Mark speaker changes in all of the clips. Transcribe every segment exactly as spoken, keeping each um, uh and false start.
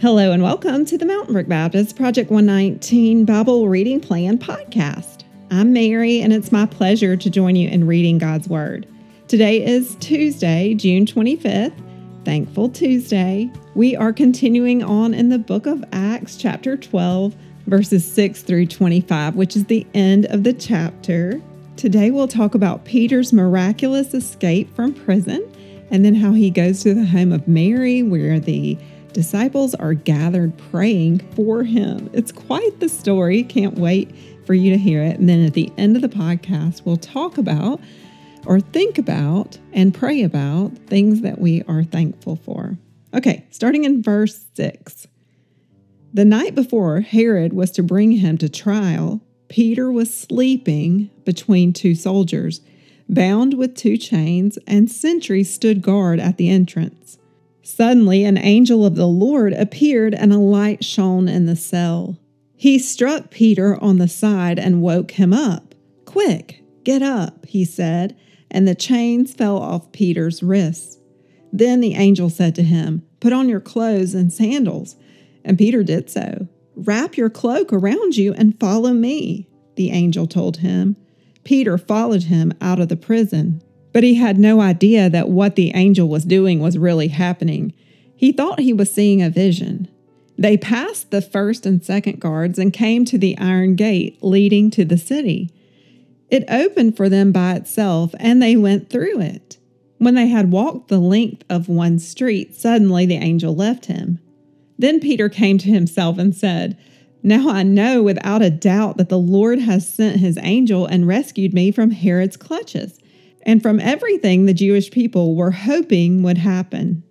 Speaker 1: Hello and welcome to the Mountain Brook Baptist Project one nineteen Bible Reading Plan podcast. I'm Mary and it's my pleasure to join you in reading God's Word. Today is Tuesday, June twenty-fifth, Thankful Tuesday. We are continuing on in the book of Acts, chapter twelve, verses six through twenty-five, which is the end of the chapter. Today we'll talk about Peter's miraculous escape from prison and then how he goes to the home of Mary where the disciples are gathered praying for him. It's quite the story. Can't wait for you to hear it. And then at the end of the podcast, we'll talk about or think about and pray about things that we are thankful for. Okay, starting in verse six. The night before Herod was to bring him to trial, Peter was sleeping between two soldiers, bound with two chains, and sentries stood guard at the entrance. Suddenly, an angel of the Lord appeared and a light shone in the cell. He struck Peter on the side and woke him up. "Quick, get up," he said, and the chains fell off Peter's wrists. Then the angel said to him, "Put on your clothes and sandals." And Peter did so. "Wrap your cloak around you and follow me," the angel told him. Peter followed him out of the prison. But he had no idea that what the angel was doing was really happening. He thought he was seeing a vision. They passed the first and second guards and came to the iron gate leading to the city. It opened for them by itself, and they went through it. When they had walked the length of one street, suddenly the angel left him. Then Peter came to himself and said, "Now I know without a doubt that the Lord has sent his angel and rescued me from Herod's clutches, and from everything the Jewish people were hoping would happen."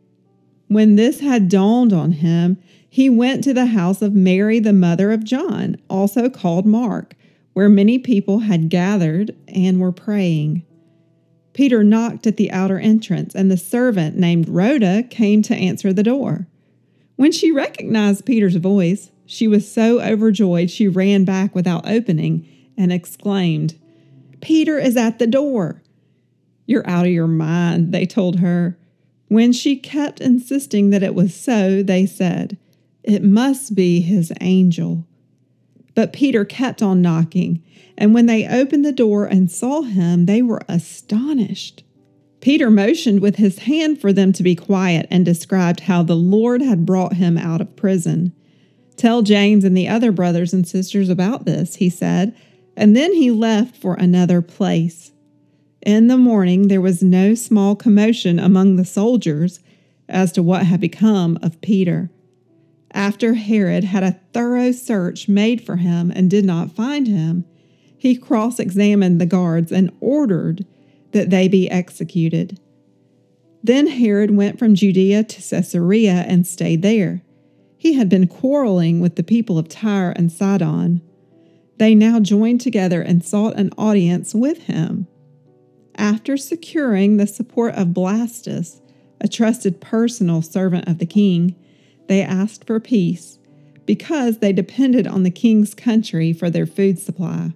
Speaker 1: When this had dawned on him, he went to the house of Mary, the mother of John, also called Mark, where many people had gathered and were praying. Peter knocked at the outer entrance, and the servant named Rhoda came to answer the door. When she recognized Peter's voice, she was so overjoyed she ran back without opening and exclaimed, "Peter is at the door." "You're out of your mind," they told her. When she kept insisting that it was so, they said, "It must be his angel." But Peter kept on knocking, and when they opened the door and saw him, they were astonished. Peter motioned with his hand for them to be quiet and described how the Lord had brought him out of prison. "Tell James and the other brothers and sisters about this," he said, and then he left for another place. In the morning there was no small commotion among the soldiers as to what had become of Peter. After Herod had a thorough search made for him and did not find him, he cross-examined the guards and ordered that they be executed. Then Herod went from Judea to Caesarea and stayed there. He had been quarreling with the people of Tyre and Sidon. They now joined together and sought an audience with him. After securing the support of Blastus, a trusted personal servant of the king, they asked for peace because they depended on the king's country for their food supply.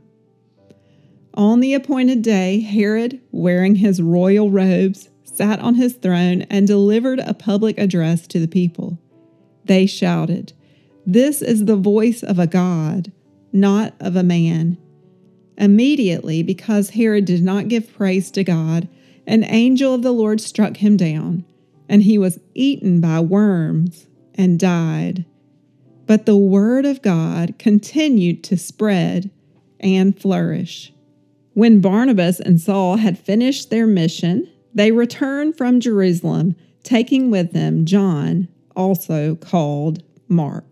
Speaker 1: On the appointed day, Herod, wearing his royal robes, sat on his throne and delivered a public address to the people. They shouted, "This is the voice of a God, not of a man." Immediately, because Herod did not give praise to God, an angel of the Lord struck him down, and he was eaten by worms and died. But the word of God continued to spread and flourish. When Barnabas and Saul had finished their mission, they returned from Jerusalem, taking with them John, also called Mark.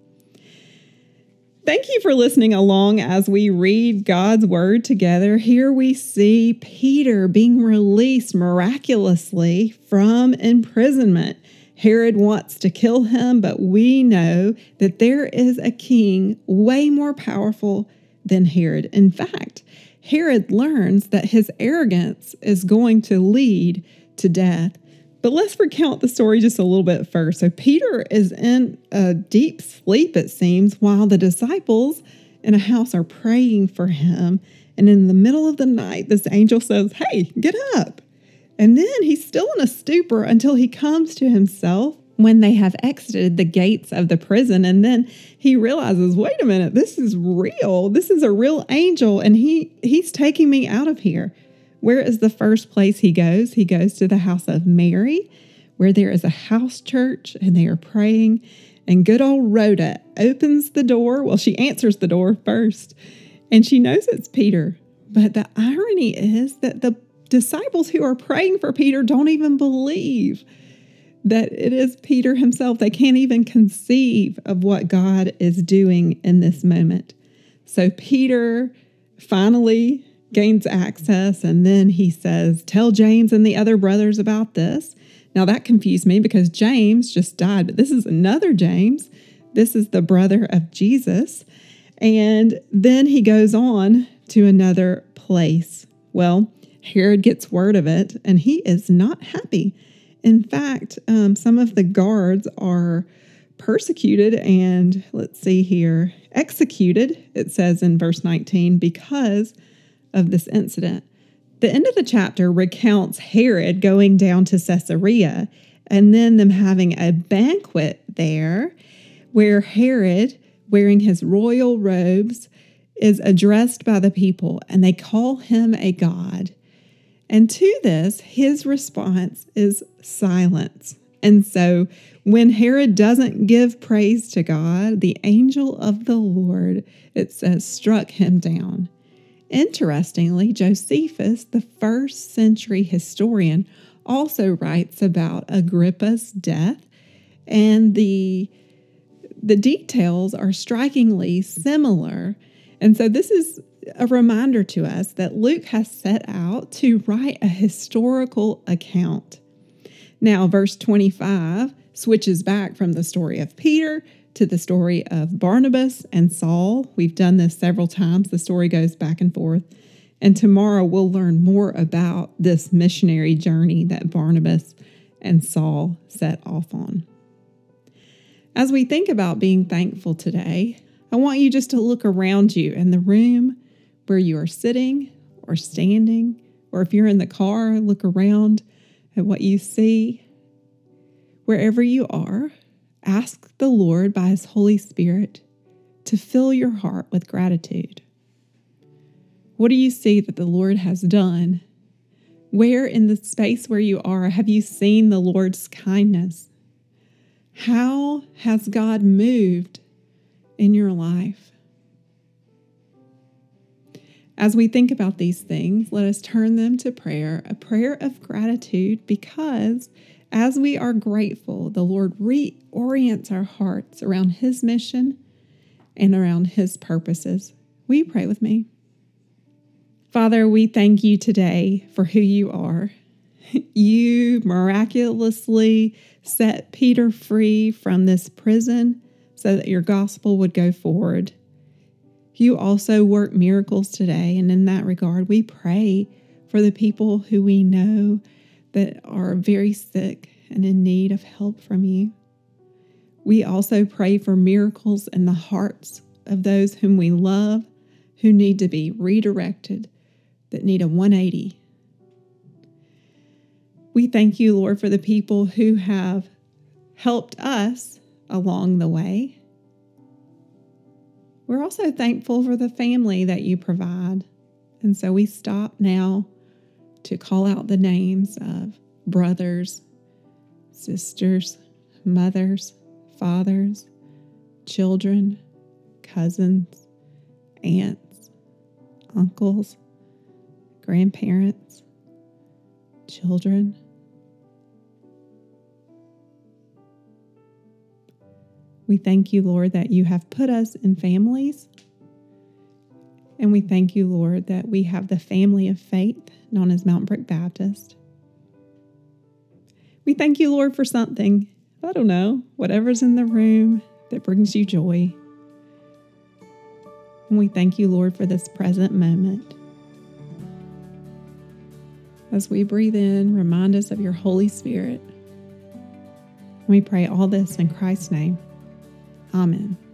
Speaker 1: Thank you for listening along as we read God's Word together. Here we see Peter being released miraculously from imprisonment. Herod wants to kill him, but we know that there is a king way more powerful than Herod. In fact, Herod learns that his arrogance is going to lead to death. But let's recount the story just a little bit first. So Peter is in a deep sleep, it seems, while the disciples in a house are praying for him. And in the middle of the night, this angel says, "Hey, get up." And then he's still in a stupor until he comes to himself when they have exited the gates of the prison. And then he realizes, wait a minute, this is real. This is a real angel, and he he's taking me out of here. Where is the first place he goes? He goes to the house of Mary, where there is a house church, and they are praying. And good old Rhoda opens the door. Well, she answers the door first, and she knows it's Peter. But the irony is that the disciples who are praying for Peter don't even believe that it is Peter himself. They can't even conceive of what God is doing in this moment. So Peter finally gains access, and then he says, tell James and the other brothers about this. Now that confused me because James just died, but this is another James. This is the brother of Jesus. And then he goes on to another place. Well, Herod gets word of it, and he is not happy. In fact, um, some of the guards are persecuted and, let's see here, executed, it says in verse nineteen, because of this incident. The end of the chapter recounts Herod going down to Caesarea and then them having a banquet there where Herod, wearing his royal robes, is addressed by the people, and they call him a god. And to this, his response is silence. And so when Herod doesn't give praise to God, the angel of the Lord, it says, struck him down. Interestingly, Josephus, the first century historian, also writes about Agrippa's death, and the, the details are strikingly similar. And so this is a reminder to us that Luke has set out to write a historical account. Now, verse twenty-five switches back from the story of Peter to the story of Barnabas and Saul. We've done this several times. The story goes back and forth. And tomorrow we'll learn more about this missionary journey that Barnabas and Saul set off on. As we think about being thankful today, I want you just to look around you in the room where you are sitting or standing, or if you're in the car, look around at what you see. Wherever you are, ask the Lord by His Holy Spirit to fill your heart with gratitude. What do you see that the Lord has done? Where in the space where you are have you seen the Lord's kindness? How has God moved in your life? As we think about these things, let us turn them to prayer, a prayer of gratitude, because as we are grateful, the Lord reorients our hearts around His mission and around His purposes. Will you pray with me? Father, we thank you today for who you are. You miraculously set Peter free from this prison so that your gospel would go forward. You also work miracles today, and in that regard, we pray for the people who we know that are very sick and in need of help from you. We also pray for miracles in the hearts of those whom we love, who need to be redirected, that need a one eighty. We thank you, Lord, for the people who have helped us along the way. We're also thankful for the family that you provide. And so we stop now to call out the names of brothers, sisters, mothers, fathers, children, cousins, aunts, uncles, grandparents, children. We thank you, Lord, that you have put us in families. And we thank you, Lord, that we have the family of faith known as Mountain Brook Baptist. We thank you, Lord, for something, I don't know, whatever's in the room that brings you joy. And we thank you, Lord, for this present moment. As we breathe in, remind us of your Holy Spirit. We pray all this in Christ's name. Amen.